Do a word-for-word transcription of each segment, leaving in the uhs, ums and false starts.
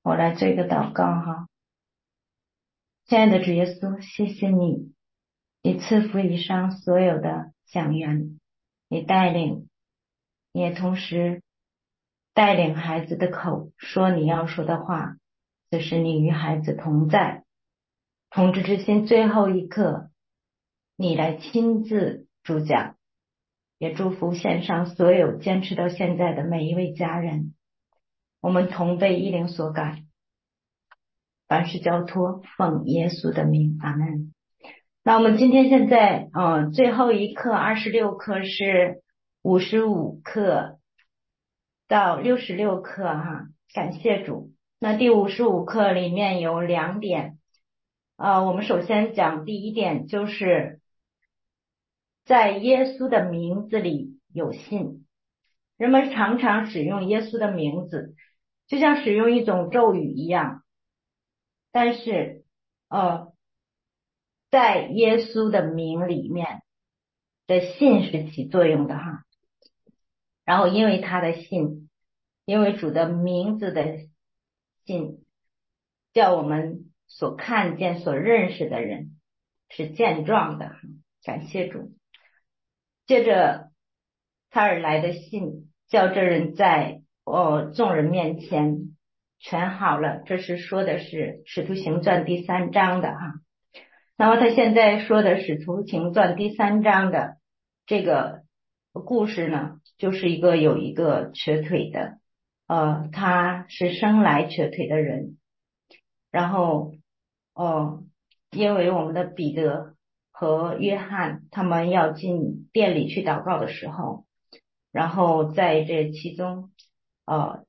我来做一个祷告哈。亲爱的主耶稣，谢谢你，你赐福以上所有的讲员，你带领，你也同时带领孩子的口说你要说的话，此时你与孩子同在，同志之心最后一刻，你来亲自主讲，也祝福线上所有坚持到现在的每一位家人，我们同被一灵所感，凡事交托，奉耶稣的名，阿门。那我们今天现在呃最后一课二十六课是五十五课到六十六课哈，感谢主。那第五十五课里面有两点，呃我们首先讲第一点，就是在耶稣的名字里有信。人们常常使用耶稣的名字，就像使用一种咒语一样，但是呃在耶稣的名里面的信是起作用的哈。然后因为他的信，因为主的名字的信，叫我们所看见所认识的人是健壮的，感谢主。接着他而来的信，叫这人在哦众人面前全好了，这是说的是使徒行传第三章的哈。那么他现在说的使徒行传第三章的这个故事呢，就是一个有一个瘸腿的，呃，他是生来瘸腿的人，然后哦，因为我们的彼得和约翰他们要进店里去祷告的时候，然后在这其中呃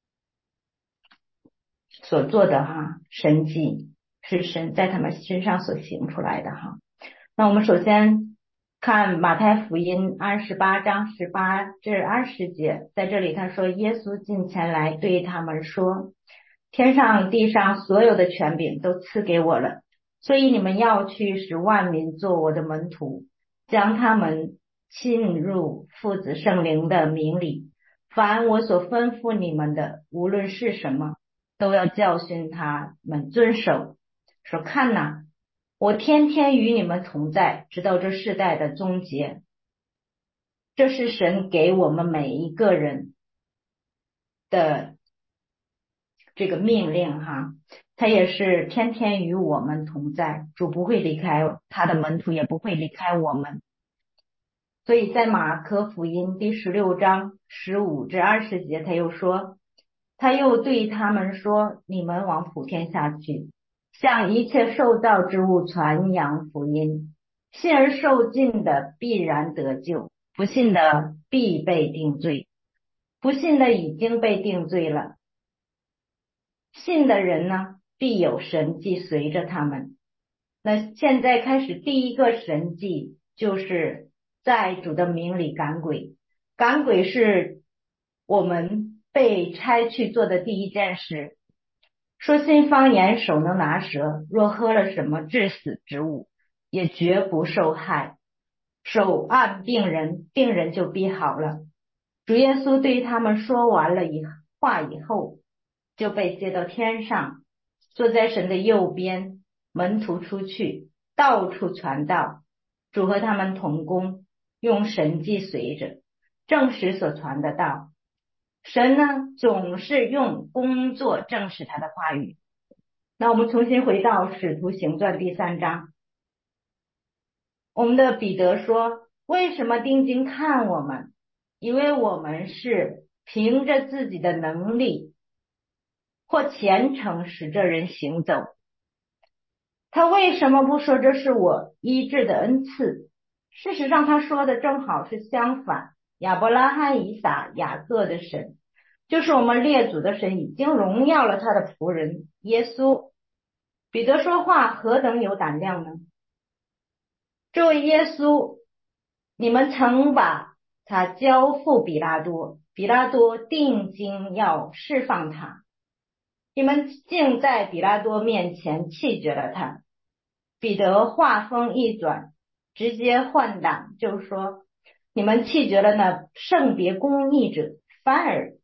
所做的哈神迹是神在他们身上所行出来的哈。那我们首先看马太福音二十八章十八至二十节，在这里他说，耶稣近前来对他们说，天上地上所有的权柄都赐给我了，所以你们要去使万民做我的门徒，将他们浸入父子圣灵的名里，凡我所吩咐你们的，无论是什么，都要教训他们遵守。说看哪，我天天与你们同在，直到这世代的终结。这是神给我们每一个人的这个命令哈，他也是天天与我们同在，主不会离开他的门徒，也不会离开我们。所以在马可福音第十六章十五至二十节，他又说，他又对他们说，你们往普天下去，向一切受造之物传扬福音，信而受尽的必然得救，不信的必被定罪，不信的已经被定罪了，信的人呢，必有神迹随着他们。那现在开始第一个神迹，就是在主的名里赶鬼。赶鬼是我们被差去做的第一件事。说新方言，手能拿蛇，若喝了什么致死之物，也绝不受害。手按病人，病人就必好了。主耶稣对他们说完了一话以后，就被接到天上，坐在神的右边。门徒出去，到处传道，主和他们同工，用神迹随着，证实所传的道。神呢，总是用工作证实他的话语。那我们重新回到使徒行传第三章，我们的彼得说，为什么定睛看我们？以为我们是凭着自己的能力或虔诚使这人行走。他为什么不说这是我医治的恩赐？事实上他说的正好是相反。亚伯拉罕、以撒、雅各的神，就是我们列祖的神，已经荣耀了他的仆人耶稣。彼得说话何等有胆量呢？这位耶稣，你们曾把他交付比拉多，比拉多定睛要释放他，你们竟在比拉多面前弃绝了他。彼得话锋一转，直接换挡，就说，你们弃绝了那圣别公义者，反而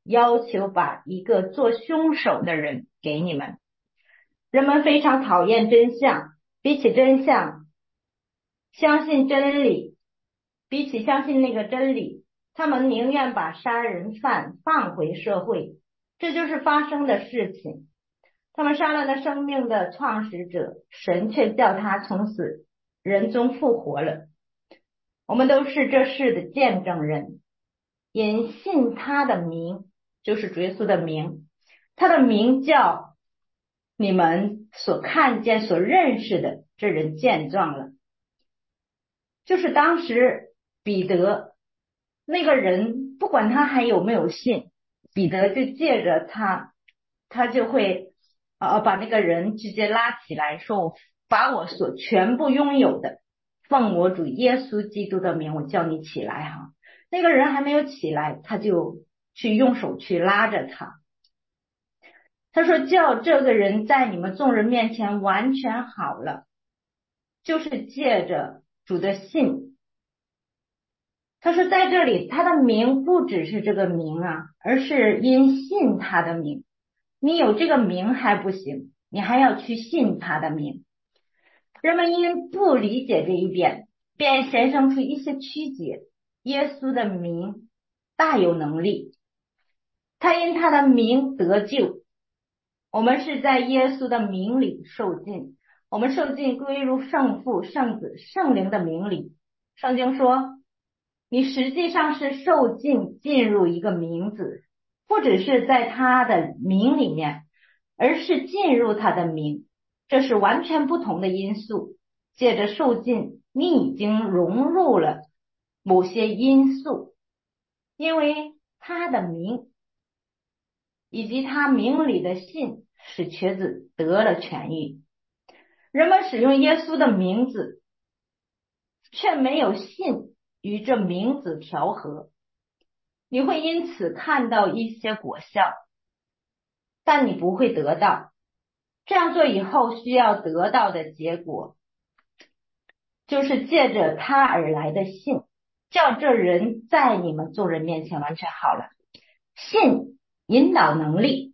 要求把一个做凶手的人给你们。人们非常讨厌真相，比起真相，相信真理，比起相信那个真理，他们宁愿把杀人犯放回社会。这就是发生的事情。他们杀了那生命的创始者，神却叫他从死人中复活了。我们都是这事的见证人，因信他的名，就是主耶稣的名，他的名叫你们所看见所认识的这人见状了。就是当时彼得那个人，不管他还有没有信，彼得就借着他，他就会呃把那个人直接拉起来，说我把我所全部拥有的奉我主耶稣基督的名，我叫你起来哈。那个人还没有起来，他就去用手去拉着他。他说叫这个人在你们众人面前完全好了，就是借着主的信。他说在这里他的名不只是这个名啊，而是因信他的名。你有这个名还不行，你还要去信他的名。人们因不理解这一点，便显生出一些曲解。耶稣的名大有能力，他因他的名得救。我们是在耶稣的名里受浸，我们受浸归入圣父、圣子、圣灵的名里。圣经说你实际上是受浸进入一个名字，不只是在他的名里面，而是进入他的名，这是完全不同的因素。借着受浸，你已经融入了某些因素，因为他的名以及他名里的信使瘸子得了痊愈。人们使用耶稣的名字，却没有信与这名字调和，你会因此看到一些果效，但你不会得到。这样做以后需要得到的结果，就是借着他而来的信，叫这人在你们众人面前完全好了。信引导能力，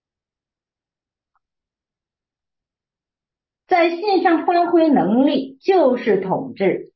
在信上发挥能力就是统治，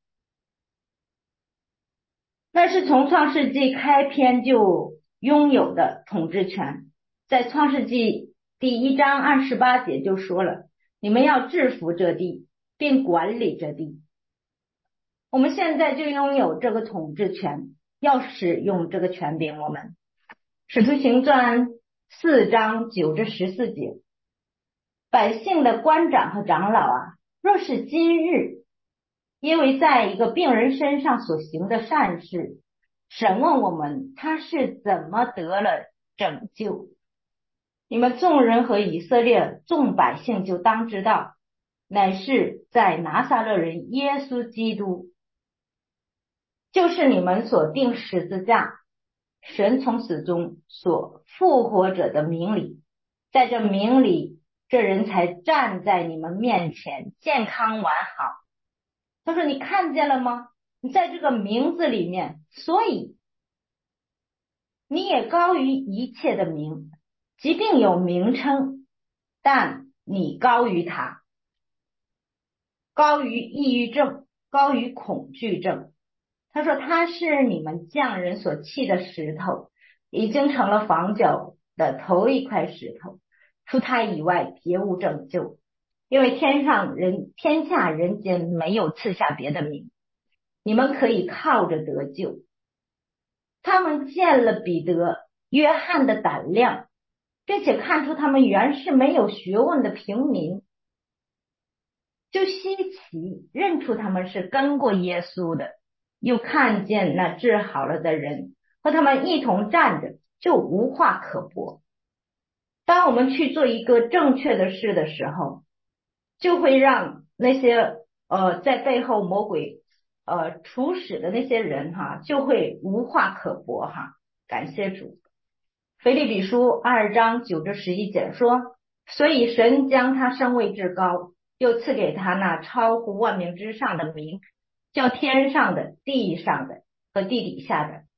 那是从创世纪开篇就拥有的统治权。在创世纪第一章二十八节就说了，你们要制服这地，并管理这地。我们现在就拥有这个统治权，要使用这个权柄。我们使徒行传四章九至十四节，百姓的官长和长老啊，若是今日因为在一个病人身上所行的善事，审问我们他是怎么得了拯救，你们众人和以色列众百姓就当知道，乃是在拿撒勒人耶稣基督，就是你们所钉十字架，神从死中所复活者的名里，在这名里，这人才站在你们面前健康完好。他说你看见了吗？你在这个名字里面，所以你也高于一切的名，疾病有名称，但你高于它，高于抑郁症，高于恐惧症。他说他是你们匠人所弃的石头，已经成了房角的头一块石头，除他以外别无拯救，因为天上人天下人间没有赐下别的名，你们可以靠着得救。他们见了彼得、约翰的胆量，并且看出他们原是没有学问的平民，就稀奇，认出他们是跟过耶稣的，又看见那治好了的人和他们一同站着，就无话可驳。当我们去做一个正确的事的时候，就会让那些呃在背后魔鬼呃处使的那些人哈，就会无话可驳哈。感谢主。腓立比书二章九至十一节说，所以神将他升为至高，又赐给他那超乎万名之上的名，叫天上的、地上的和地底下的，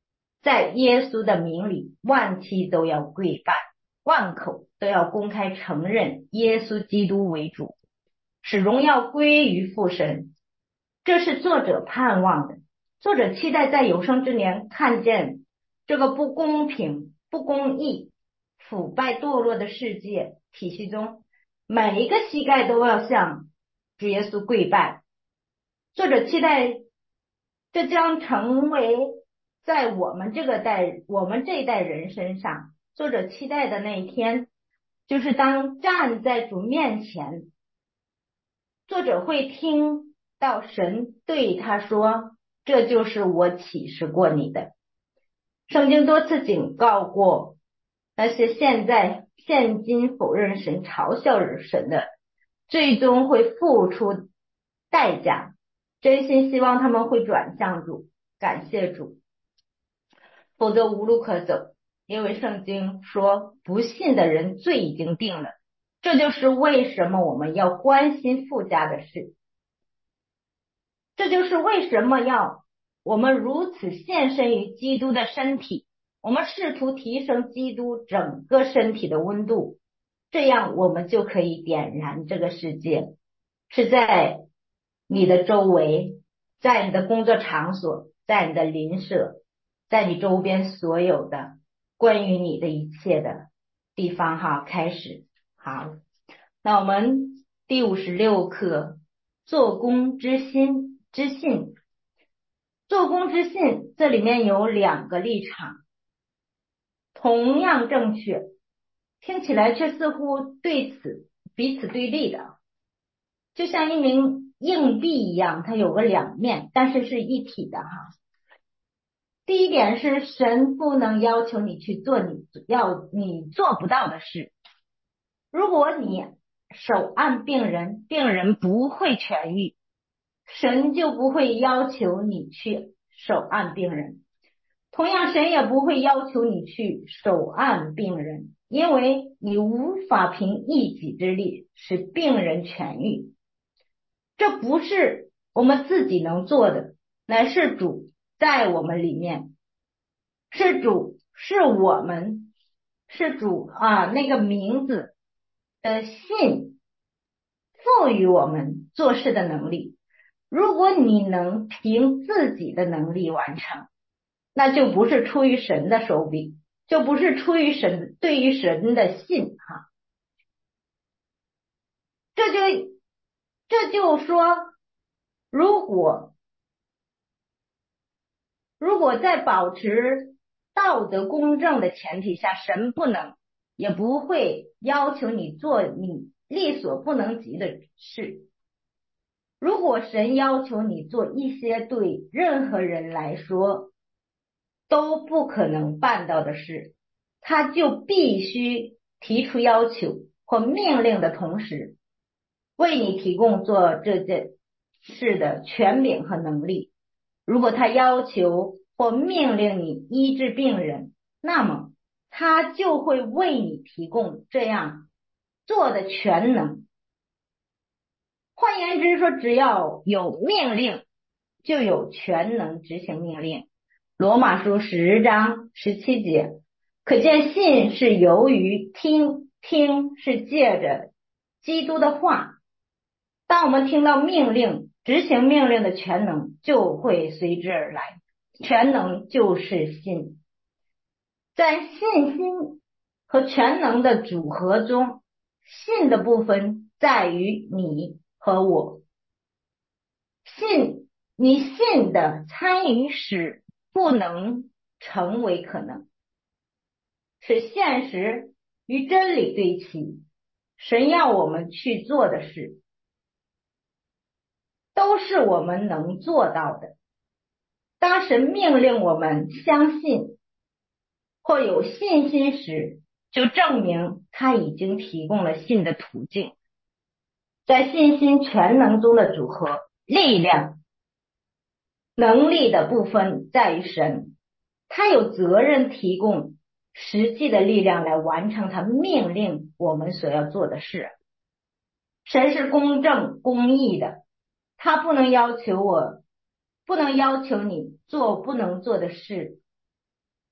在耶稣的名里，万膝都要跪拜，万口都要公开承认耶稣基督为主，使荣耀归于父神。这是作者盼望的。作者期待在有生之年看见这个不公平、不公义、腐败堕落的世界体系中，每一个膝盖都要向主耶稣跪拜。作者期待这将成为在我们这个代我们这一代人身上，作者期待的那一天，就是当站在主面前，作者会听到神对他说，这就是我启示过你的。圣经多次警告过那些现在现今否认神、嘲笑神的，最终会付出代价。真心希望他们会转向主，感谢主，否则无路可走。因为圣经说不信的人罪已经定了，这就是为什么我们要关心附加的事，这就是为什么要我们如此献身于基督的身体，我们试图提升基督整个身体的温度，这样我们就可以点燃这个世界，是在你的周围，在你的工作场所，在你的邻舍，在你周边所有的关于你的一切的地方哈，开始。好，那我们第五十六课，做工之心之信。做工之信，这里面有两个立场，同样正确，听起来却似乎对此彼此对立的，就像一名硬币一样，它有个两面，但是是一体的哈。第一点是神不能要求你去做你要你做不到的事。如果你手按病人，病人不会痊愈，神就不会要求你去手按病人。同样，神也不会要求你去手按病人，因为你无法凭一己之力使病人痊愈。这不是我们自己能做的，乃是主在我们里面，是主，是我们，是主啊，那个名字的信赋予我们做事的能力。如果你能凭自己的能力完成，那就不是出于神的手笔，就不是出于神对于神的信哈。这就这就说，如果如果在保持道德公正的前提下，神不能也不会要求你做你力所不能及的事。如果神要求你做一些对任何人来说都不可能办到的事，他就必须提出要求或命令的同时，为你提供做这件事的权柄和能力。如果他要求或命令你医治病人，那么他就会为你提供这样做的全能。换言之说，只要有命令，就有全能执行命令。罗马书十章十七节，可见信是由于听，听是借着基督的话。当我们听到命令，执行命令的全能就会随之而来，全能就是信。在信心和全能的组合中，信的部分在于你和我。信，你信的参与使不能成为可能，使现实与真理对齐。神要我们去做的事，都是我们能做到的。当神命令我们相信或有信心时，就证明他已经提供了信的途径。在信心全能中的组合，力量能力的部分在于神，他有责任提供实际的力量来完成他命令我们所要做的事。神是公正公义的，他不能要求我不能要求你做不能做的事，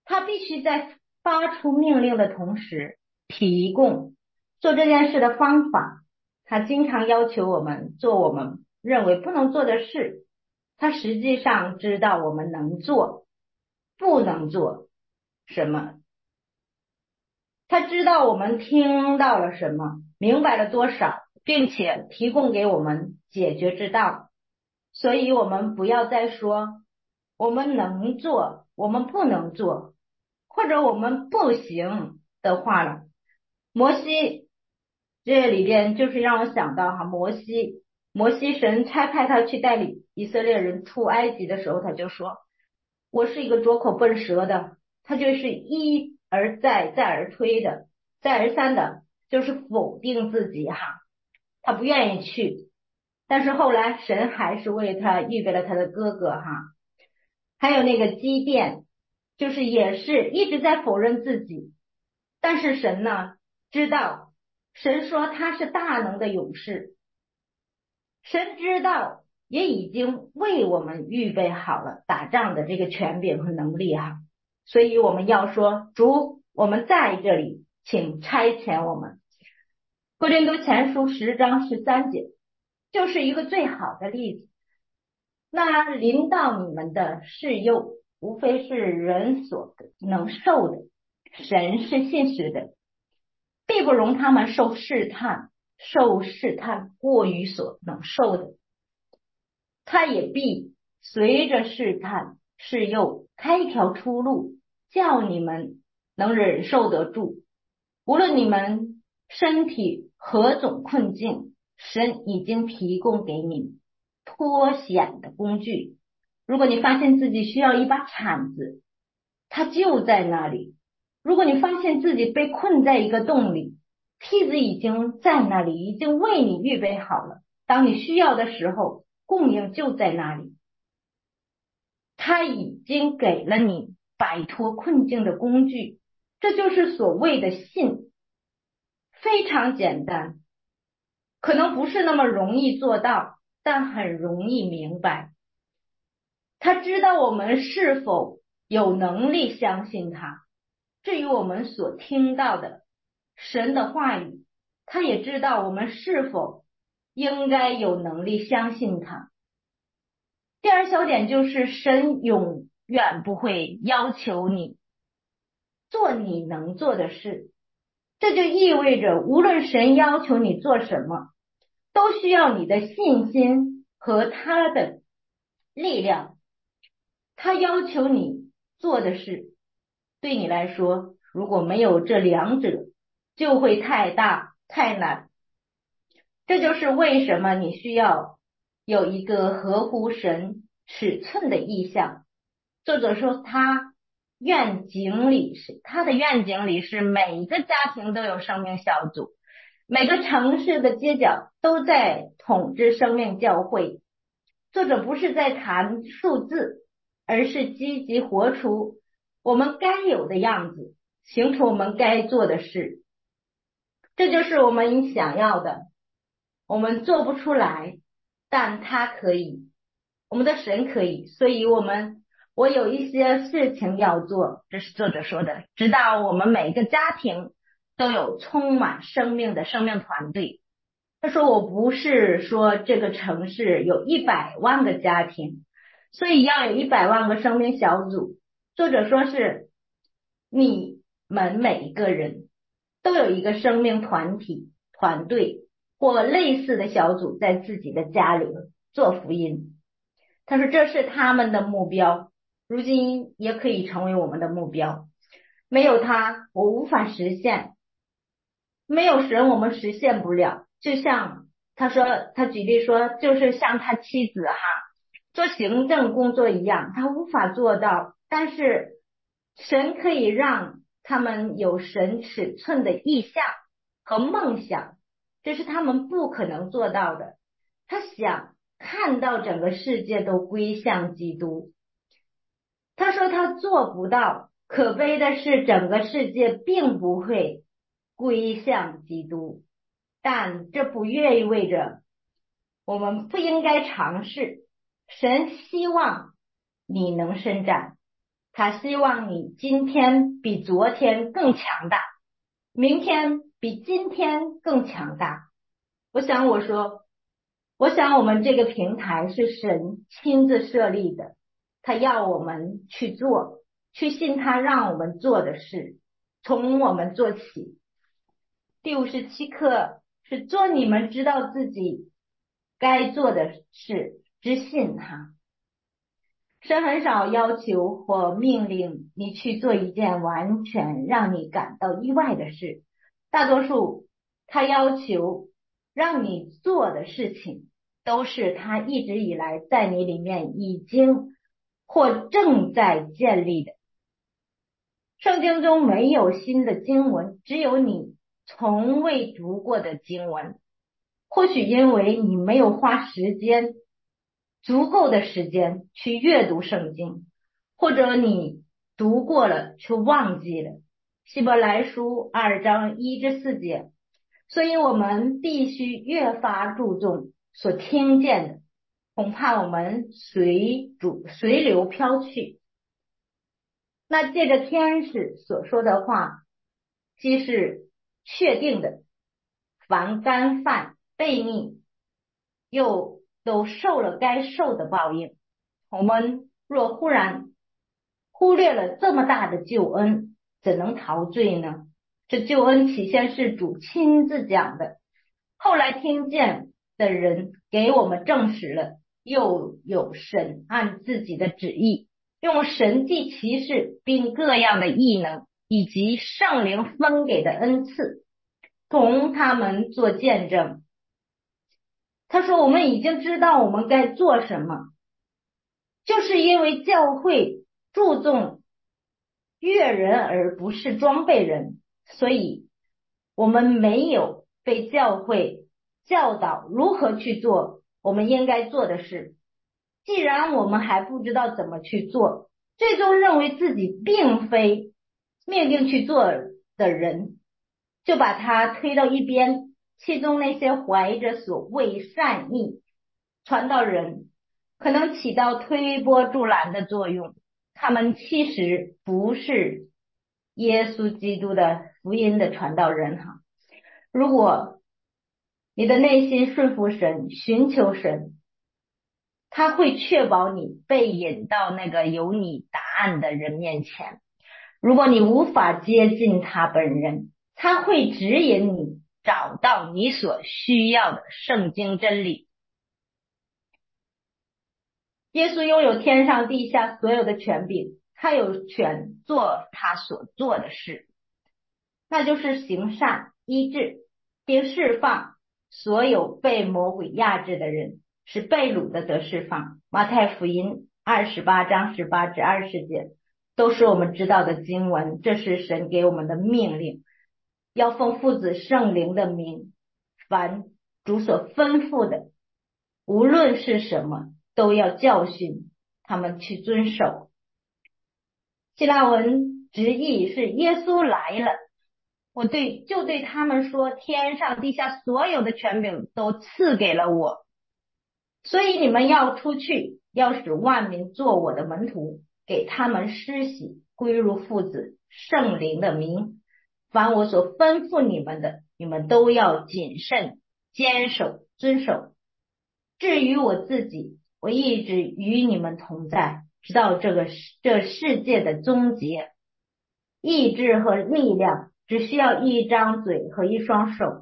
他必须在发出命令的同时提供做这件事的方法。他经常要求我们做我们认为不能做的事，他实际上知道我们能做不能做什么，他知道我们听到了什么，明白了多少，并且提供给我们解决之道。所以我们不要再说我们能做我们不能做或者我们不行的话了。摩西这里边就是让我想到哈，摩西摩西神差派他去带领以色列人出埃及的时候，他就说我是一个拙口笨舌的，他就是一而再再而推的再而三的就是否定自己哈，他不愿意去，但是后来神还是为他预备了他的哥哥哈。还有那个基甸，就是也是一直在否认自己，但是神呢知道，神说他是大能的勇士，神知道也已经为我们预备好了打仗的这个权柄和能力哈。所以我们要说主，我们在这里，请差遣我们。哥林多前书十章十三节就是一个最好的例子。那临到你们的试诱，无非是人所能受的，神是信实的，必不容他们受试探，受试探过于所能受的，他也必随着试探试诱开一条出路，叫你们能忍受得住。无论你们身体何种困境，神已经提供给你们脱险的工具。如果你发现自己需要一把铲子，它就在那里；如果你发现自己被困在一个洞里，梯子已经在那里，已经为你预备好了，当你需要的时候，供应就在那里。他已经给了你摆脱困境的工具，这就是所谓的信。非常简单，可能不是那么容易做到，但很容易明白。他知道我们是否有能力相信他，至于我们所听到的神的话语，他也知道我们是否应该有能力相信他。第二小点就是神永远不会要求你做你能做的事，这就意味着无论神要求你做什么，都需要你的信心和他的力量。他要求你做的事，对你来说如果没有这两者，就会太大太难。这就是为什么你需要有一个合乎神尺寸的意向。作者说他愿景里是他的愿景里是每个家庭都有生命小组，每个城市的街角都在统治生命教会。作者不是在谈数字，而是积极活出我们该有的样子，行出我们该做的事。这就是我们想要的，我们做不出来，但他可以，我们的神可以。所以我们我有一些事情要做，这是作者说的，直到我们每个家庭都有充满生命的生命团队。他说我不是说这个城市有一百万个家庭，所以要有一百万个生命小组。作者说是你们每一个人都有一个生命团体团队或类似的小组在自己的家里做福音。他说这是他们的目标，如今也可以成为我们的目标。没有他我无法实现，没有神我们实现不了。就像他说他举例说就是像他妻子哈做行政工作一样，他无法做到，但是神可以让他们有神尺寸的意向和梦想，这是他们不可能做到的。他想看到整个世界都归向基督，他说他做不到，可悲的是整个世界并不会归向基督，但这不意味着我们不应该尝试。神希望你能伸展， 他希望你今天比昨天更强大，明天比今天更强大。我想我说，我想我们这个平台是神亲自设立的，他要我们去做，去信他让我们做的事，从我们做起。第五十七课是做你们知道自己该做的事，知信他。神很少要求或命令你去做一件完全让你感到意外的事，大多数他要求让你做的事情都是他一直以来在你里面已经或正在建立的。圣经中没有新的经文，只有你从未读过的经文。或许因为你没有花时间足够的时间去阅读圣经，或者你读过了却忘记了。希伯来书二章一至四节，所以我们必须越发注重所听见的，恐怕我们随主随流飘去。那借着天使所说的话，既是确定的，凡干犯悖逆，又都受了该受的报应。我们若忽然忽略了这么大的救恩，怎能逃罪呢？这救恩起先是主亲自讲的，后来听见的人给我们证实了，又有神按自己的旨意用神迹奇事并各样的异能以及圣灵分给的恩赐同他们做见证。他说我们已经知道我们该做什么，就是因为教会注重悦人而不是装备人，所以我们没有被教会教导如何去做我们应该做的事。既然我们还不知道怎么去做，最终认为自己并非命定去做的人，就把他推到一边。其中那些怀着所谓善意传道人可能起到推波助澜的作用，他们其实不是耶稣基督的福音的传道人哈。如果你的内心顺服神，寻求神，他会确保你被引到那个有你答案的人面前。如果你无法接近他本人，他会指引你找到你所需要的圣经真理。耶稣拥有天上地下所有的权柄，他有权做他所做的事，那就是行善、医治并释放所有被魔鬼压制的人，使被掳的得释放。马太福音二十八章十八至二十节都是我们知道的经文，这是神给我们的命令，要奉父子圣灵的名，凡主所吩咐的，无论是什么，都要教训他们去遵守。希腊文直译是耶稣来了，我对就对他们说，天上地下所有的权柄都赐给了我，所以你们要出去，要使万民做我的门徒，给他们施洗，归入父子圣灵的名。凡我所吩咐你们的，你们都要谨慎坚守遵守。至于我自己，我一直与你们同在，直到这个这世界的终结。意志和力量只需要一张嘴和一双手。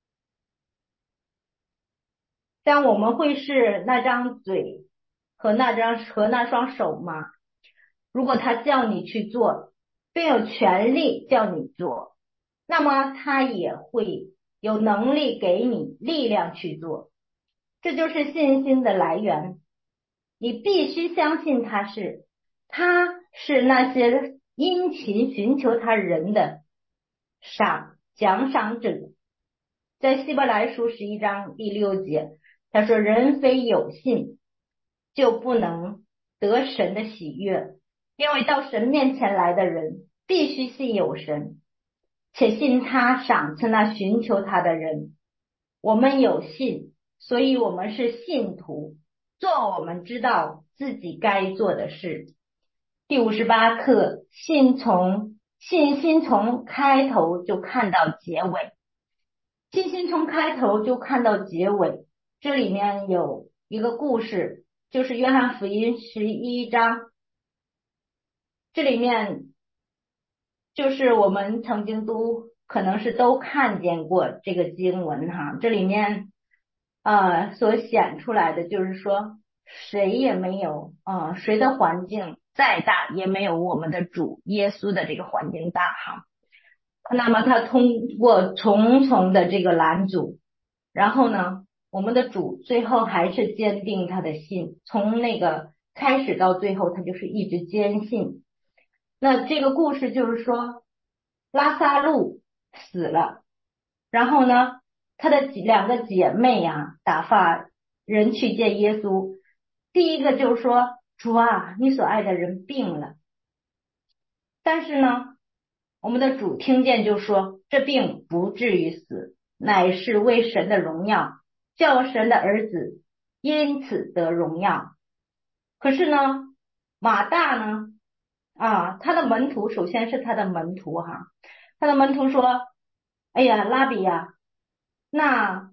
但我们会是那张嘴和那张和那双手吗？如果他叫你去做，并有权利叫你做，那么他也会有能力给你力量去做。这就是信心的来源。你必须相信他是，他是那些殷勤寻求他人的赏奖赏者。在希伯来书十一章第六节，他说人非有信就不能得神的喜悦，因为到神面前来的人必须信有神，且信他赏赐那寻求他的人。我们有信，所以我们是信徒，做我们知道自己该做的事。 第五十八课，信从信心从开头就看到结尾，信心从开头就看到结尾。这里面有一个故事，就是约翰福音十一章，这里面就是我们曾经都可能是都看见过这个经文哈，这里面呃所显出来的就是说，谁也没有呃谁的环境再大也没有我们的主耶稣的这个环境大哈。那么他通过重重的这个拦阻，然后呢，我们的主最后还是坚定他的心，从那个开始到最后，他就是一直坚信。那这个故事就是说，拉萨路死了，然后呢，他的两个姐妹呀、打发人去见耶稣。第一个就是说，主啊，你所爱的人病了。但是呢，我们的主听见就说，这病不至于死，乃是为神的荣耀，叫神的儿子因此得荣耀。可是呢，马大呢，啊，他的门徒首先是他的门徒哈，他的门徒说，哎呀，拉比呀，那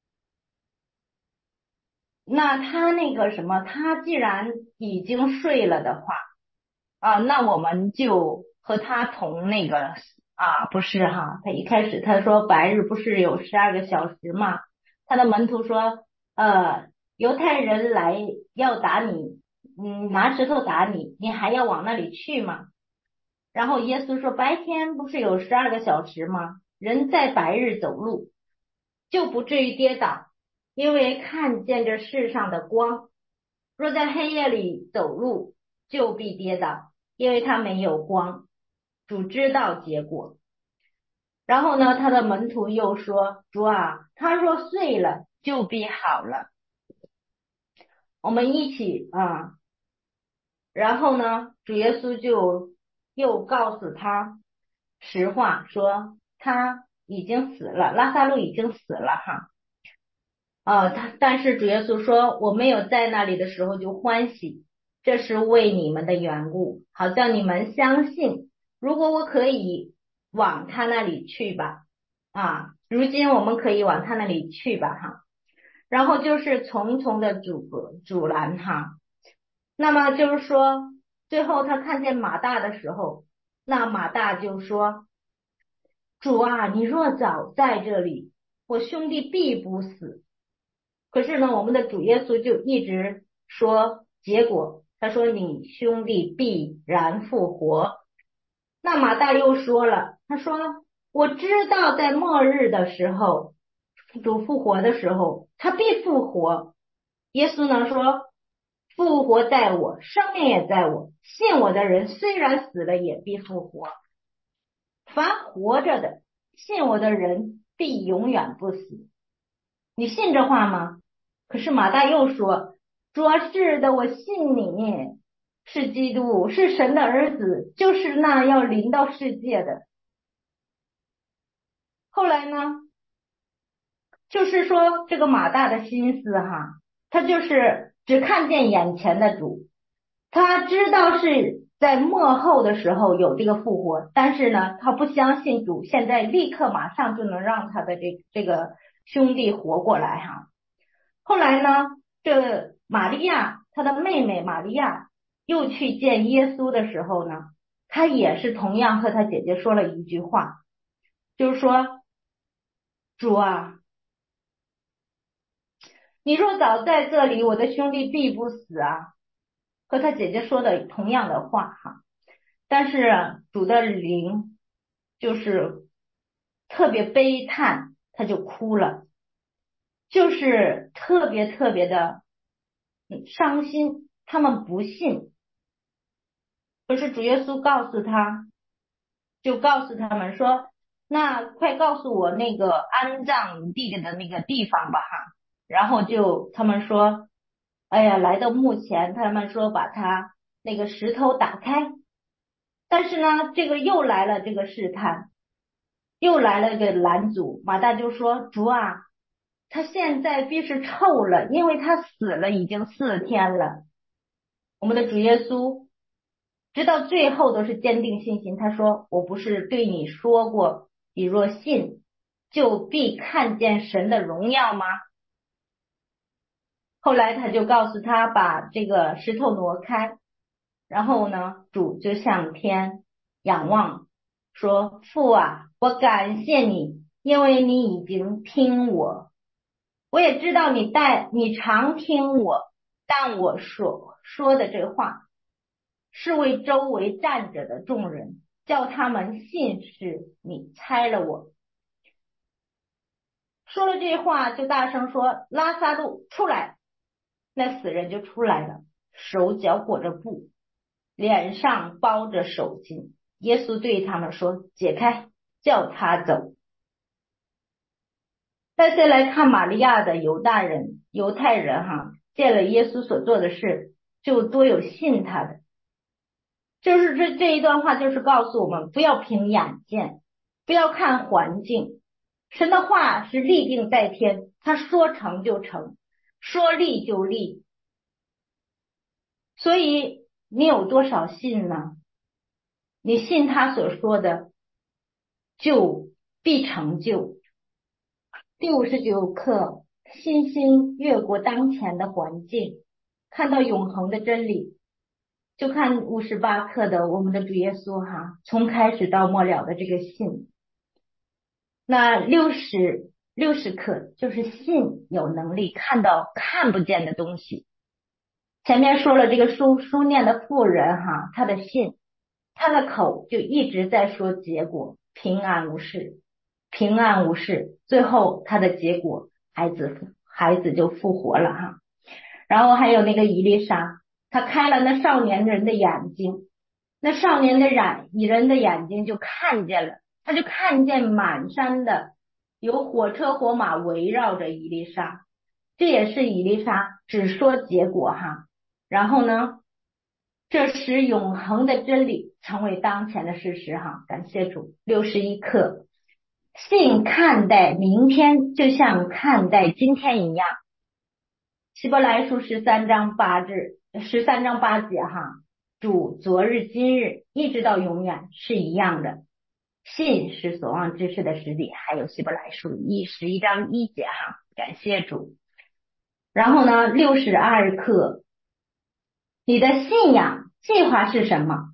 那他那个什么，他既然已经睡了的话，啊，那我们就和他同那个啊，不是哈，他一开始他说白日不是有十二个小时嘛，他的门徒说，呃，犹太人来要打你，嗯，拿石头打你，你还要往那里去吗？然后耶稣说，白天不是有十二个小时吗？人在白日走路就不至于跌倒，因为看见这世上的光。若在黑夜里走路，就必跌倒，因为他没有光。主知道结果。然后呢，他的门徒又说：主啊，他若睡了，就必好了。我们一起啊。然后呢，主耶稣就又告诉他实话，说他已经死了，拉萨路已经死了哈。啊，他但是主耶稣说，我没有在那里的时候就欢喜，这是为你们的缘故，好叫你们相信。如果我可以往他那里去吧，啊，如今我们可以往他那里去吧，哈。然后就是重重的阻阻拦哈。那么就是说，最后他看见马大的时候，那马大就说：主啊，你若早在这里，我兄弟必不死。可是呢，我们的主耶稣就一直说结果，他说你兄弟必然复活。那马大又说了，他说我知道在末日的时候，主复活的时候，他必复活。耶稣呢说，复活在我，生命也在我，信我的人虽然死了，也必复活。凡活着的，信我的人必永远不死。你信这话吗？可是马大又说，主啊，是的，我信你是基督，是神的儿子，就是那要临到世界的。后来呢，就是说这个马大的心思哈，他就是只看见眼前的主，他知道是在末后的时候有这个复活，但是呢，他不相信主现在立刻马上就能让他的这这个兄弟活过来哈。后来呢，这玛利亚她的妹妹玛利亚又去见耶稣的时候呢，她也是同样和她姐姐说了一句话，就是说，主啊，你若早在这里，我的兄弟必不死啊。和他姐姐说的同样的话哈。但是主的灵就是特别悲叹，他就哭了，就是特别特别的伤心。他们不信，可是主耶稣告诉他，就告诉他们说，那快告诉我那个安葬弟弟的那个地方吧哈。然后就他们说，哎呀，来到墓前，他们说把他那个石头打开。但是呢，这个又来了这个试探，又来了个拦阻。马大就说，主啊，他现在必是臭了，因为他死了已经四天了。我们的主耶稣直到最后都是坚定信心。他说，我不是对你说过，你若信就必看见神的荣耀吗？后来他就告诉他把这个石头挪开，然后呢，主就向天仰望，说，父啊，我感谢你，因为你已经听我，我也知道你待你常听我，但我所说的这话是为周围站着的众人，叫他们信是你差了我。说了这话就大声说，拉撒路出来。那死人就出来了，手脚裹着布，脸上包着手巾。耶稣对他们说，解开，叫他走。再先来看玛利亚的犹大人犹太人哈，见了耶稣所做的事，就多有信他的。就是这这一段话就是告诉我们，不要凭眼见，不要看环境，神的话是立定在天，他说成就成，说立就立。所以你有多少信呢？你信他所说的，就必成就。第五十九课，信心越过当前的环境，看到永恒的真理。就看五十八课的我们的主耶稣哈，从开始到末了的这个信。那六十六十课就是信有能力看到看不见的东西。前面说了这个书书念的妇人哈，他的信，他的口就一直在说结果，平安无事，平安无事，最后他的结果，孩子孩子就复活了哈。然后还有那个以利沙，他开了那少年人的眼睛，那少年的人人的眼睛就看见了，他就看见满山的有火车火马围绕着以利沙，这也是以利沙只说结果哈。然后呢，这使永恒的真理成为当前的事实哈，感谢主。六十一课，信看待明天就像看待今天一样。希伯来书十三章八至十三章八节哈，主昨日今日一直到永远是一样的。信是所望之事的实底，还有希伯来书一十一章一节哈，感谢主。然后呢，六十二课，你的信仰计划是什么？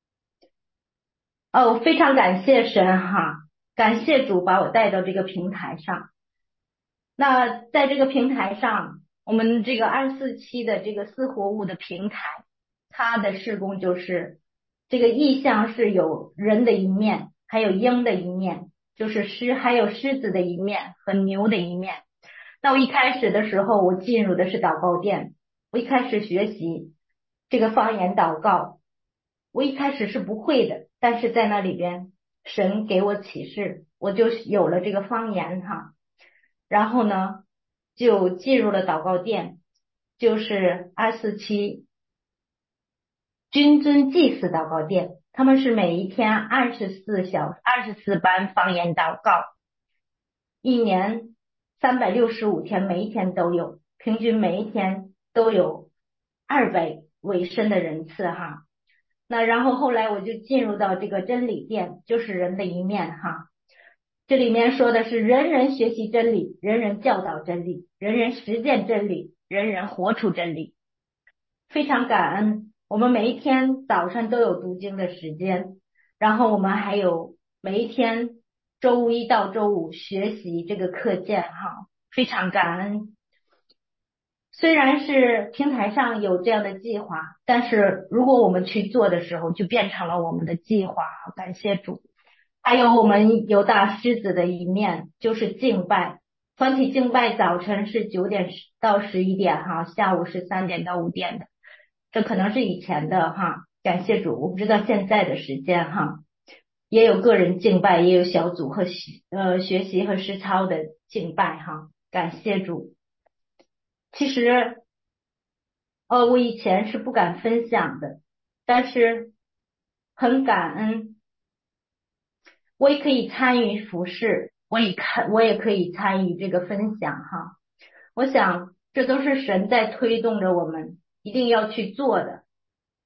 哦，非常感谢神哈，感谢主把我带到这个平台上。那在这个平台上，我们这个二四七的这个四活物的平台，它的事工就是这个意象是有人的一面，还有鹰的一面，就是狮，还有狮子的一面和牛的一面。那我一开始的时候，我进入的是祷告殿，我一开始学习这个方言祷告，我一开始是不会的，但是在那里边，神给我启示，我就有了这个方言哈。然后呢，就进入了祷告殿，就是二四七君尊祭祀祷告殿，他们是每一天二十四小二十四班方言祷告，一年三百六十五天，每一天都有，平均每一天都有二百委身的人次哈。那然后后来我就进入到这个真理殿，就是人的一面哈。这里面说的是人人学习真理，人人教导真理，人人实践真理，人人活出真理。非常感恩，我们每一天早上都有读经的时间，然后我们还有每一天周一到周五学习这个课件哈，非常感恩。虽然是平台上有这样的计划，但是如果我们去做的时候，就变成了我们的计划，感谢主。还有我们犹大狮子的一面，就是敬拜，团体敬拜早晨是九点到十一点哈，下午是三点到五点的，这可能是以前的哈，感谢主，我不知道现在的时间哈，也有个人敬拜，也有小组和呃学习和实操的敬拜哈，感谢主。其实呃我以前是不敢分享的，但是很感恩。我也可以参与服饰，我也看，我也可以参与这个分享哈。我想这都是神在推动着我们一定要去做的，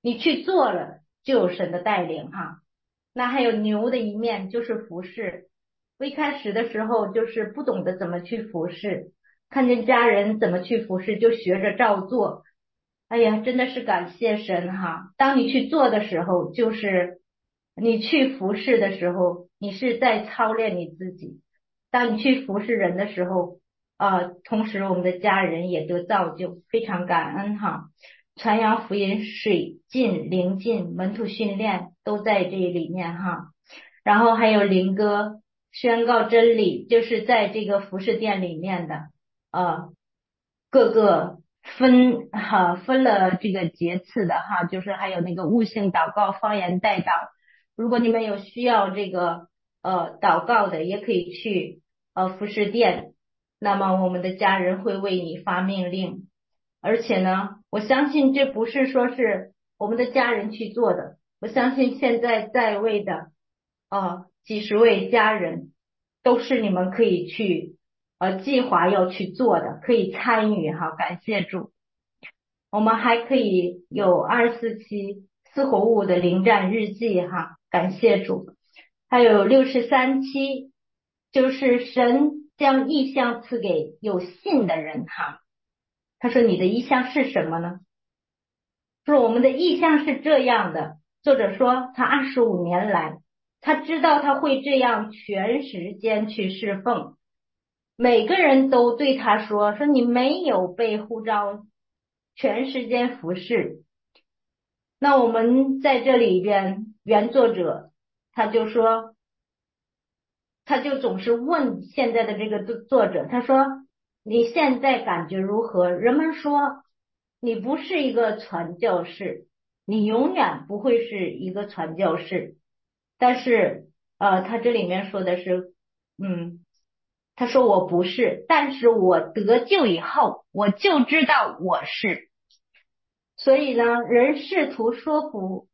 你去做了就有神的带领哈。那还有牛的一面就是服侍，我一开始的时候就是不懂得怎么去服侍，看见家人怎么去服侍就学着照做，哎呀真的是感谢神哈。当你去做的时候，就是你去服侍的时候，你是在操练你自己，当你去服侍人的时候呃，同时我们的家人也得造就，非常感恩哈。传扬福音、水浸、灵浸、门徒训练都在这里面哈。然后还有灵歌宣告真理，就是在这个服饰店里面的呃各个分哈分了这个节次的哈，就是还有那个悟性祷告、方言代祷。如果你们有需要这个呃祷告的，也可以去呃服饰店，那么我们的家人会为你发命令。而且呢，我相信这不是说是我们的家人去做的，我相信现在在位的呃几十位家人都是你们可以去呃计划要去做的，可以参与哈，感谢主。我们还可以有二十四期四活物的灵战日记哈，感谢主。还有六十三期，就是神将意象赐给有信的人哈。他说你的意向是什么呢？说我们的意向是这样的，作者说他二十五年来，他知道他会这样全时间去侍奉，每个人都对他说，说你没有被呼召全时间服侍。那我们在这里边，原作者他就说，他就总是问现在的这个作作者，他说你现在感觉如何？人们说你不是一个传教士，你永远不会是一个传教士。但是呃，他这里面说的是，嗯，他说我不是，但是我得救以后，我就知道我是。所以呢，人试图说服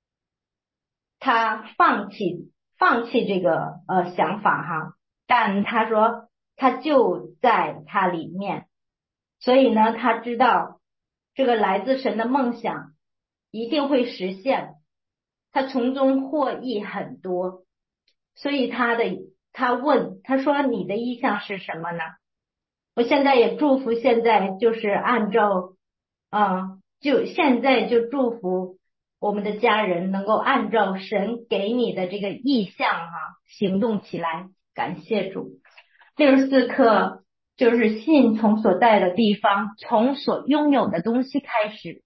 他放弃放弃这个呃想法哈，但他说他就在他里面，所以呢，他知道这个来自神的梦想一定会实现，他从中获益很多，所以他的他问他说你的意向是什么呢？我现在也祝福现在就是按照啊，就现在就祝福我们的家人能够按照神给你的这个意向哈、行动起来，感谢主。六十四课就是信从所在的地方，从所拥有的东西开始。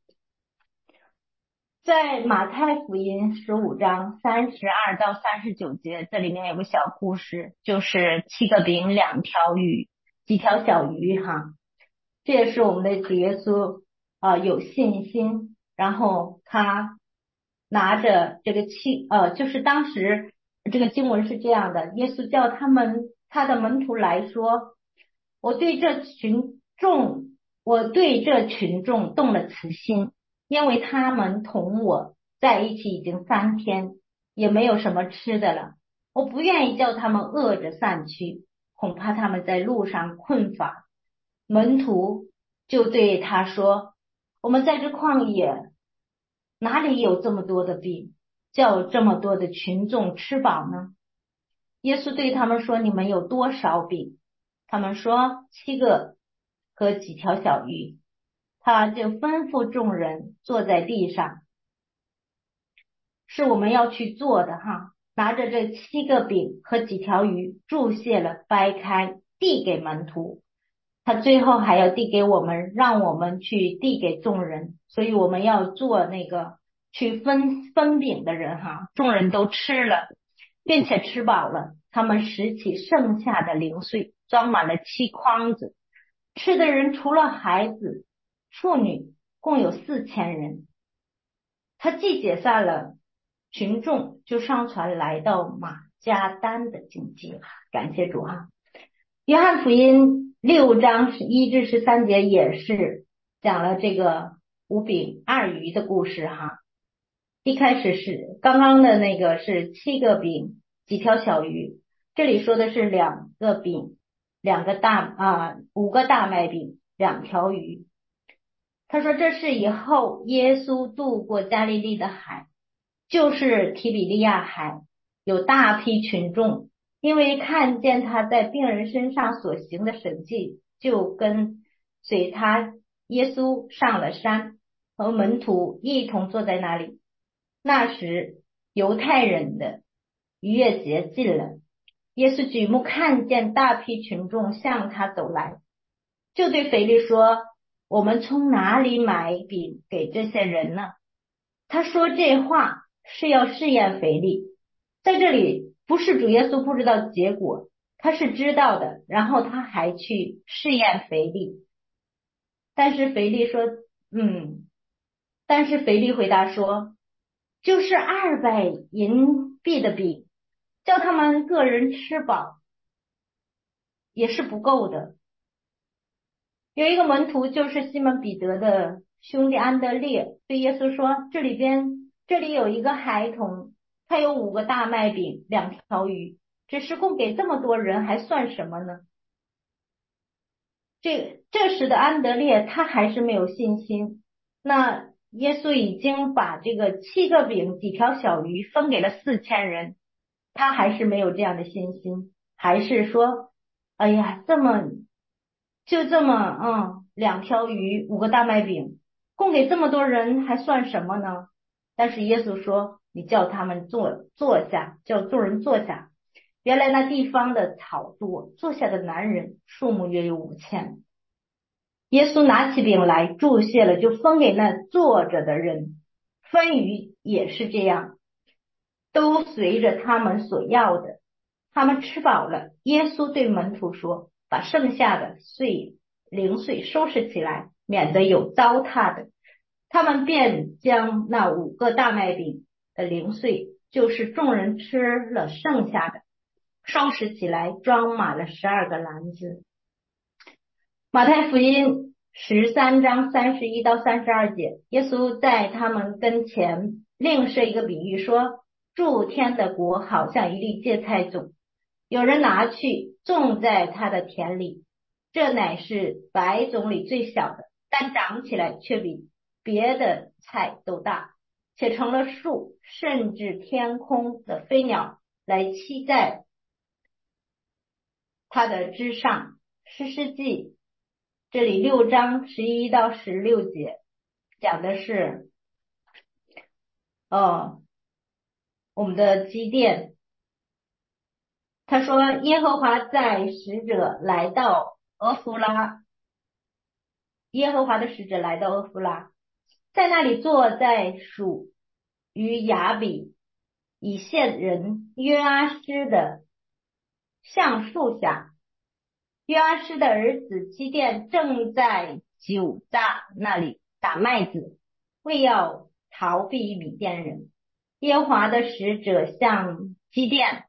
在马太福音十五章三十二到三十九节，这里面有个小故事，就是七个饼两条鱼，几条小鱼哈。这也是我们的主耶稣啊、呃、有信心，然后他拿着这个七呃，就是当时这个经文是这样的，耶稣叫他们他的门徒来说，我对这群众，我对这群众动了慈心。因为他们同我在一起已经三天，也没有什么吃的了。我不愿意叫他们饿着散去，恐怕他们在路上困乏。门徒就对他说：我们在这旷野，哪里有这么多的饼，叫这么多的群众吃饱呢？耶稣对他们说：你们有多少饼？他们说七个和几条小鱼。他就吩咐众人坐在地上，是我们要去做的哈。拿着这七个饼和几条鱼，注谢了，掰开，递给门徒。他最后还要递给我们，让我们去递给众人。所以我们要做那个去分分饼的人哈。众人都吃了，并且吃饱了，他们拾起剩下的零碎，装满了七筐子。吃的人除了孩子、妇女，共有四千人。他既解散了群众，就上船来到马加丹的境界。感谢主哈。约翰福音六章十一至十三节也是讲了这个五饼二鱼的故事哈。一开始是刚刚的那个是七个饼几条小鱼，这里说的是两个饼两个大啊五个大麦饼两条鱼。 他说这是以后耶稣渡过加利利的海，就是提比利亚海，有大批群众，因为看见他在病人身上所行的神迹，就跟随他。耶稣上了山，和门徒一同坐在那里。那时犹太人的逾越节近了，耶稣举目看见大批群众向他走来，就对腓力说，我们从哪里买饼给这些人呢？他说这话是要试验腓力，在这里不是主耶稣不知道结果，他是知道的，然后他还去试验腓力。但是腓力说嗯，但是腓力回答说，就是二百银币的饼，叫他们个人吃饱也是不够的。有一个门徒就是西门彼得的兄弟安德烈，对耶稣说，这里边这里有一个孩童，他有五个大麦饼，两条鱼，只是供给这么多人，还算什么呢？这这时的安德烈他还是没有信心。那耶稣已经把这个七个饼几条小鱼分给了四千人，他还是没有这样的信心，还是说哎呀这么就这么嗯两条鱼五个大麦饼供给这么多人还算什么呢？但是耶稣说，你叫他们坐坐下，叫众人坐下。原来那地方的草多，坐下的男人数目约有五千。耶稣拿起饼来注谢了，就分给那坐着的人。分鱼也是这样，都随着他们所要的。他们吃饱了，耶稣对门徒说，把剩下的碎零碎收拾起来，免得有糟蹋的。他们便将那五个大麦饼的零碎，就是众人吃了剩下的，收拾起来，装满了十二个篮子。马太福音十三章三十一到三十二节，耶稣在他们跟前另设一个比喻，说，诸天的国好像一粒芥菜种，有人拿去种在他的田里，这乃是百种里最小的，但长起来却比别的菜都大，且成了树，甚至天空的飞鸟来栖在它的枝上。士师记这里六章十一到十六节讲的是哦，我们的基甸。他说，耶和华在使者来到俄弗拉，耶和华的使者来到俄弗拉，在那里坐在属于亚比以谢人约阿施的橡树下。约阿施的儿子基甸正在酒榨那里打麦子，为要逃避米甸人。耶和华的使者向基甸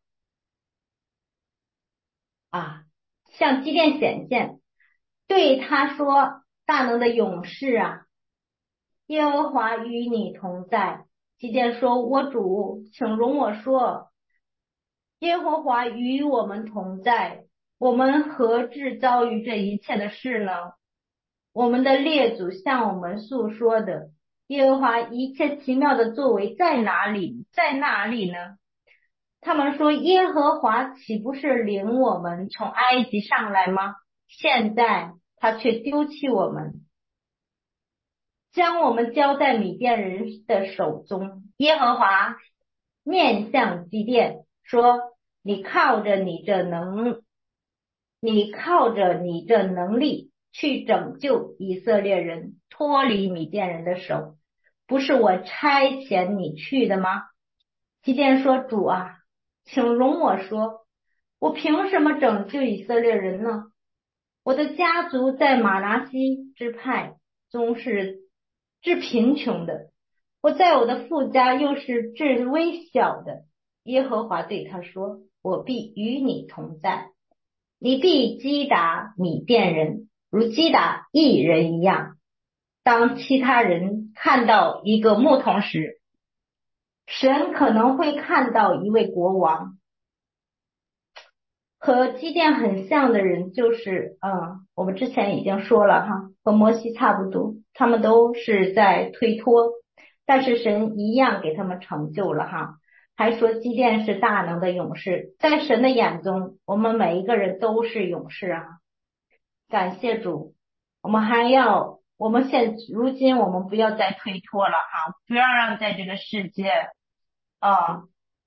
啊，向基甸显现，对他说，大能的勇士啊，耶和华与你同在。基甸说，我主，请容我说，耶和华与我们同在，我们何至遭遇这一切的事呢？我们的列祖向我们诉说的耶和华一切奇妙的作为在哪里？在哪里呢？他们说，耶和华岂不是领我们从埃及上来吗？现在他却丢弃我们，将我们交在米甸人的手中。耶和华面向基甸说，你靠着你这能你靠着你这能力去拯救以色列人脱离米甸人的手，不是我差遣你去的吗？基甸说，主啊，请容我说，我凭什么拯救以色列人呢？我的家族在马拿西支派中是至贫穷的，我在我的父家又是至微小的。耶和华对他说，我必与你同在，你必击打米甸人，如击打一人一样。当其他人看到一个牧童时，神可能会看到一位国王。 和基甸很像的人就是嗯，我们之前已经说了哈，和摩西差不多，他们都是在推脱，但是神一样给他们成就了哈。还说基甸是大能的勇士，在神的眼中，我们每一个人都是勇士啊！感谢主，我们还要，我们现如今我们不要再推脱了哈，不要让在这个世界啊。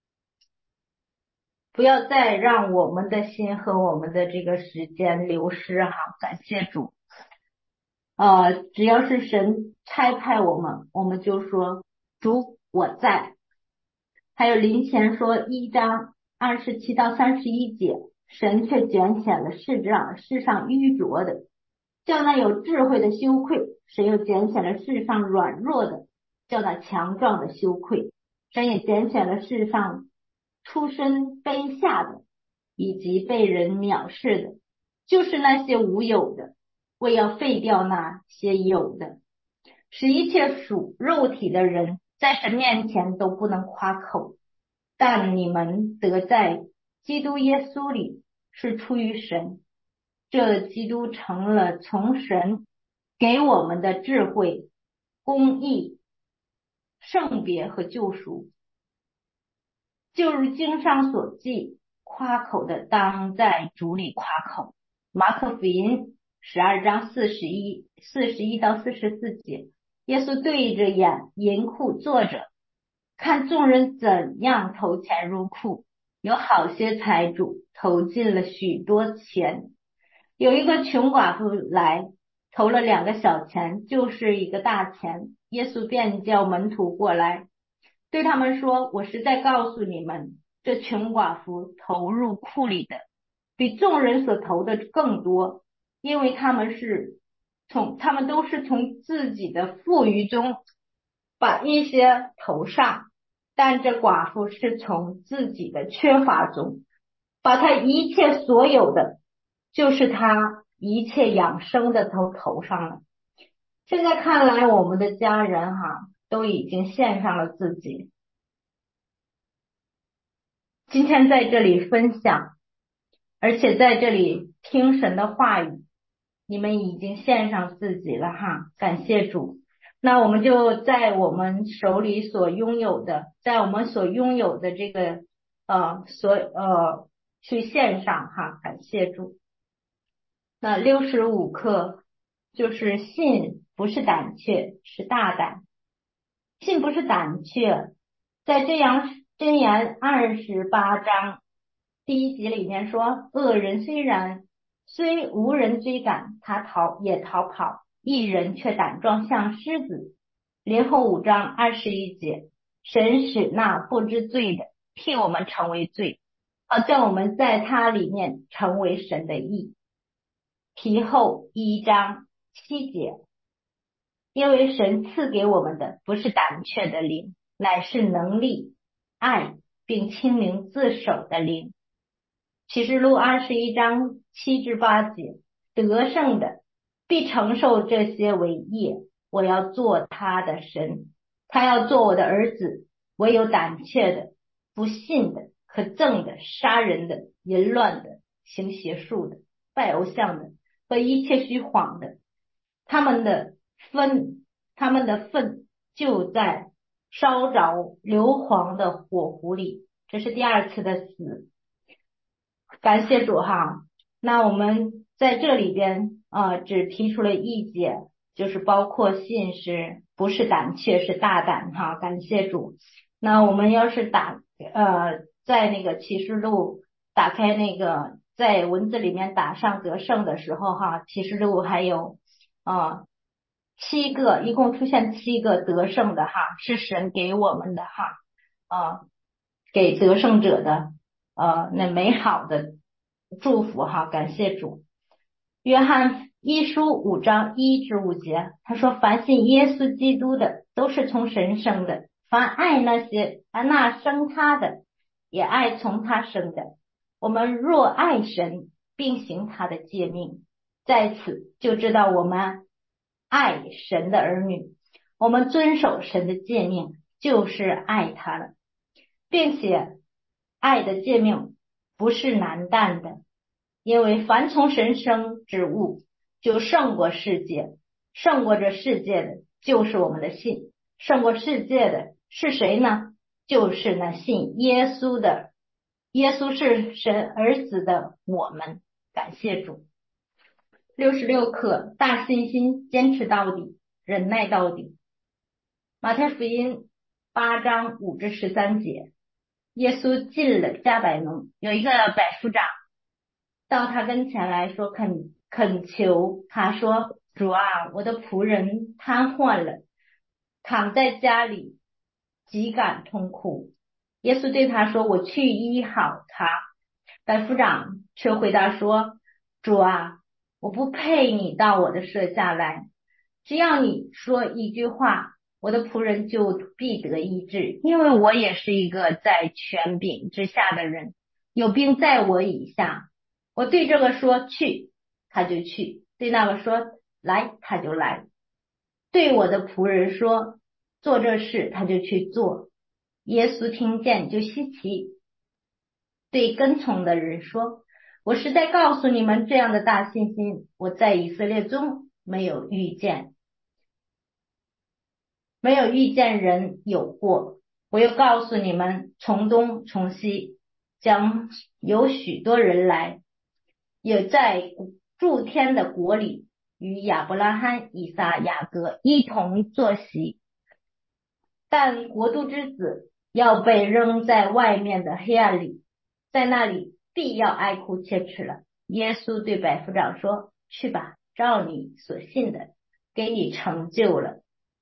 不要再让我们的心和我们的这个时间流失哈，感谢主。呃，只要是神差派我们，我们就说主我在。还有林前说一章二十七到三十一节，神却拣选了世上世上愚拙的，叫那有智慧的羞愧；神又拣选了世上软弱的，叫那强壮的羞愧。神也拣选了世上出身卑下的，以及被人藐视的，就是那些无有的，为要废掉那些有的，使一切属肉体的人在神面前都不能夸口。但你们得在基督耶稣里是出于神，这基督成了从神给我们的智慧、公义、圣别和救赎。就如经上所记，夸口的当在主里夸口。马可福音十二章四十一、四十一到四十四节，耶稣对着眼银库坐着，看众人怎样投钱入库，有好些财主投进了许多钱。有一个穷寡妇来投了两个小钱，就是一个大钱。耶稣便叫门徒过来，对他们说，我实在告诉你们，这穷寡妇投入库里的比众人所投的更多，因为他们是从他们都是从自己的富余中把一些投上，但这寡妇是从自己的缺乏中把她一切所有的，就是她一切养生的都投上了。现在看来，我们的家人哈都已经献上了自己。今天在这里分享，而且在这里听神的话语，你们已经献上自己了哈，感谢主。那我们就在我们手里所拥有的，在我们所拥有的这个呃所呃去献上哈，感谢主。那六十五课就是信不是胆怯，是大胆。信不是胆怯，在这样箴言二十八章第一节里面说，恶人虽然虽无人追赶，他逃也逃跑，一人却胆壮像狮子。林后五章二十一节，神使那不知罪的替我们成为罪，好叫我们在他里面成为神的义。提后一章七节，因为神赐给我们的不是胆怯的灵，乃是能力、爱并清明自守的灵。启示录二十一章七至八节，得胜的必承受这些为业，我要做他的神，他要做我的儿子。唯有胆怯的、不信的、可憎的、杀人的、淫乱的、行邪术的、拜偶像的和一切虚谎的，他们的分他们的粪就在烧着硫磺的火湖里，这是第二次的死。感谢主哈。那我们在这里边呃只提出了一节，就是包括信是不是胆怯是大胆哈，感谢主。那我们要是打呃在那个启示录打开那个在文字里面打上得胜的时候哈，启示录还有呃七个，一共出现七个得胜的哈，是神给我们的哈，呃给得胜者的呃那美好的祝福哈，感谢主。约翰一书五章一至五节，他说凡信耶稣基督的都是从神生的，凡爱那些那生他的也爱从他生的。我们若爱神并行他的诫命，在此就知道我们爱神的儿女，我们遵守神的诫命就是爱他了，并且爱的诫命不是难担的， 因为凡从神生之物，就胜过世界，胜过这世界的就是我们的信。胜过世界的是谁呢？就是那信耶稣的，耶稣是神儿子的我们。感谢主。六十六课，大信心，坚持到底，忍耐到底。马太福音八章五至十三节，耶稣进了加百农，有一个百夫长到他跟前来说恳恳求他说，主啊，我的仆人瘫痪了，躺在家里极感痛苦。耶稣对他说，我去医好他。百夫长却回答说，主啊，我不配你到我的舍下来，只要你说一句话，我的仆人就必得医治，因为我也是一个在权柄之下的人，有兵在我以下。我对这个说去，他就去；对那个说来，他就来；对我的仆人说做这事，他就去做。耶稣听见就稀奇，对跟从的人说，我实在告诉你们，这样的大信心，我在以色列中没有遇见，没有遇见人有过。我又告诉你们，从东从西将有许多人来，也在诸天的国里与亚伯拉罕、以撒、雅各一同坐席，但国度之子要被扔在外面的黑暗里，在那里必要哀哭切齿了。耶稣对百夫长说，去吧，照你所信的给你成就了。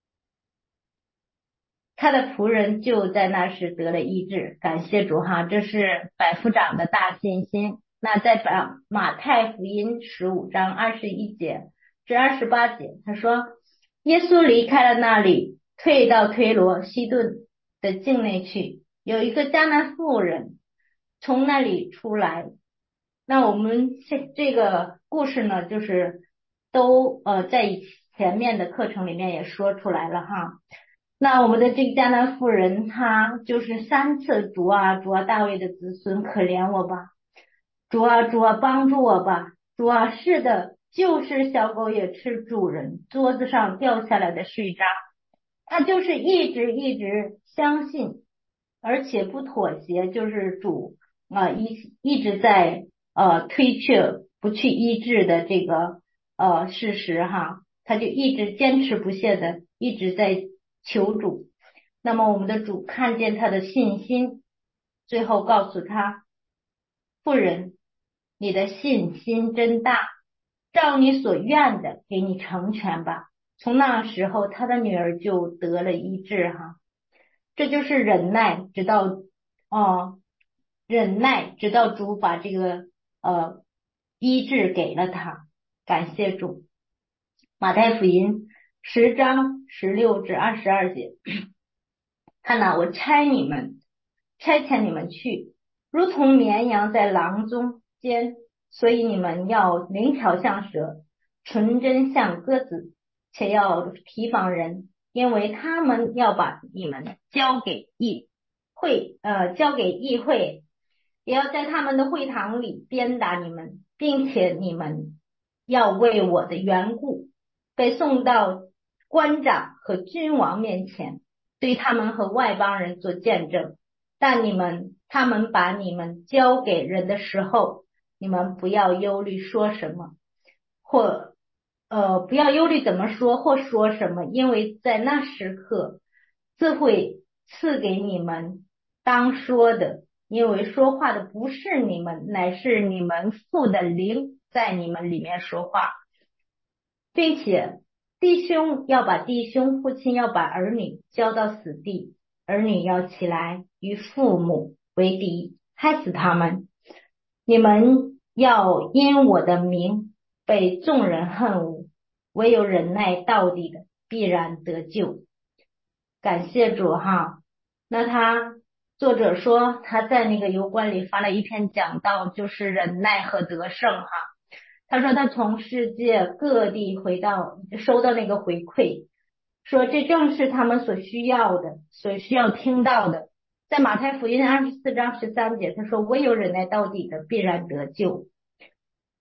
他的仆人就在那时得了医治。感谢主哈，这是百夫长的大信心。那在马太福音十五章二十一节至二十八节，他说耶稣离开了那里，退到推罗西顿的境内去，有一个迦南妇人从那里出来。那我们这这个故事呢，就是都呃在前面的课程里面也说出来了哈。那我们的这个迦南妇人，她就是三次主啊主啊大卫的子孙，可怜我吧，主啊主啊帮助我吧，主啊是的，就是小狗也吃主人桌子上掉下来的碎渣。他就是一直一直相信，而且不妥协，就是主啊、呃、一一直在呃推却不去医治的这个呃事实哈，他就一直坚持不懈的一直在求主。那么我们的主看见他的信心，最后告诉他，妇人，你的信心真大，照你所愿的给你成全吧。从那时候他的女儿就得了医治哈。这就是忍耐，直到哦忍耐直到主把这个呃医治给了他。感谢主。马太福音十章十六至二十二节，看哪，我差你们差遣你们去，如同绵羊在狼中间，所以你们要灵巧像蛇，纯真像鸽子，且要提防人，因为他们要把你们交给议会呃交给议会，也要在他们的会堂里鞭打你们，并且你们要为我的缘故被送到官长和君王面前，对他们和外邦人做见证。但你们他们把你们交给人的时候，你们不要忧虑说什么，或呃不要忧虑怎么说或说什么，因为在那时刻自会赐给你们当说的，因为说话的不是你们，乃是你们父的灵在你们里面说话。并且弟兄要把弟兄，父亲要把儿女交到死地，儿女要起来与父母为敌，害死他们。你们要因我的名被众人恨恶，唯有忍耐到底的必然得救。感谢主哈。那他作者说他在那个油罐里发了一篇讲道，就是忍耐和得胜哈。他说他从世界各地回到收到那个回馈，说这正是他们所需要的，所需要听到的。在马太福音二十四章十三节，他说唯有忍耐到底的必然得救。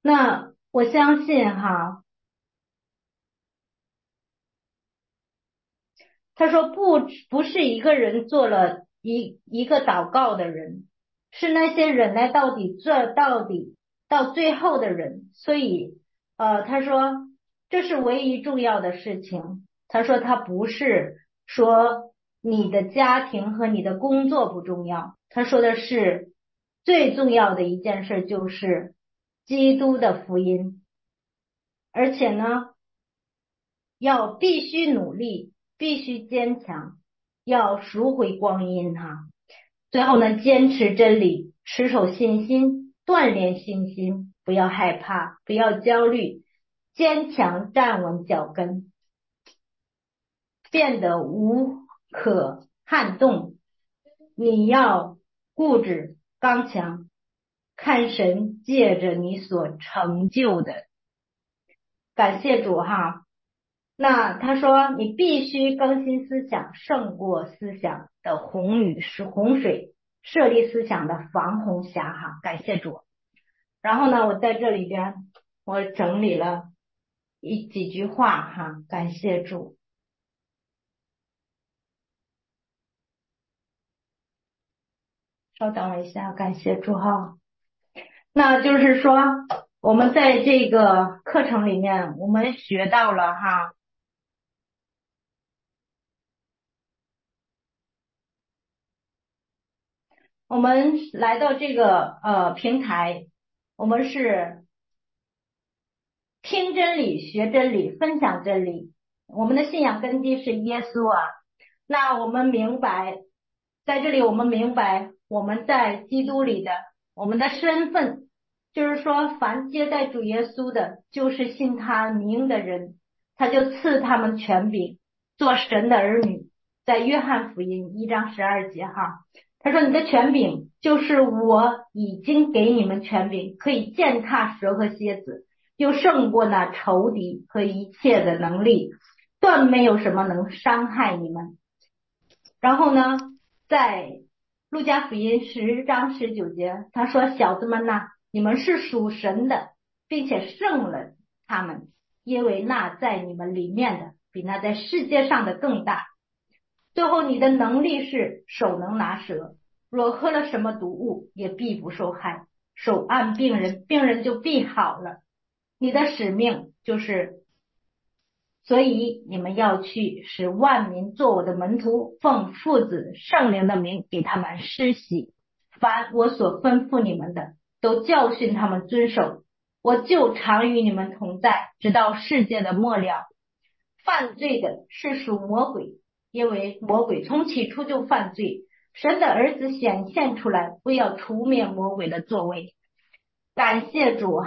那我相信哈，他说不不是一个人做了一一个祷告的人，是那些忍耐到底做到底到最后的人。所以呃他说这是唯一重要的事情。他说他不是说你的家庭和你的工作不重要，他说的是最重要的一件事就是基督的福音。而且呢要必须努力，必须坚强，要赎回光阴哈。最后呢，坚持真理，持守信心，锻炼信心，不要害怕，不要焦虑，坚强站稳脚跟，变得无可撼动。你要固执刚强，看神借着你所成就的。感谢主哈。那他说你必须更新思想，胜过思想的洪雨是洪水，设立思想的防洪峡哈。感谢主。然后呢，我在这里边我整理了一几句话哈。感谢主。稍等我一下，感谢主哈。那就是说我们在这个课程里面我们学到了哈，我们来到这个呃平台，我们是听真理、学真理、分享真理。我们的信仰根基是耶稣啊。那我们明白，在这里我们明白我们在基督里的我们的身份，就是说，凡接待主耶稣的，就是信他名的人，他就赐他们权柄，做神的儿女。在约翰福音一章十二节哈，他说：“你的权柄就是我已经给你们权柄，可以践踏蛇和蝎子。”又胜过那仇敌和一切的能力，断没有什么能伤害你们。然后呢，在路加福音十章十九节，他说：“小子们呐，你们是属神的，并且胜了他们，因为那在你们里面的，比那在世界上的更大。”最后，你的能力是手能拿蛇，若喝了什么毒物，也必不受害。手按病人，病人就必好了。你的使命就是，所以你们要去使万民做我的门徒，奉父子圣灵的名给他们施洗，凡我所吩咐你们的，都教训他们遵守。我就常与你们同在，直到世界的末了。犯罪的是属魔鬼，因为魔鬼从起初就犯罪。神的儿子显现出来，不要除灭魔鬼的作为。感谢主。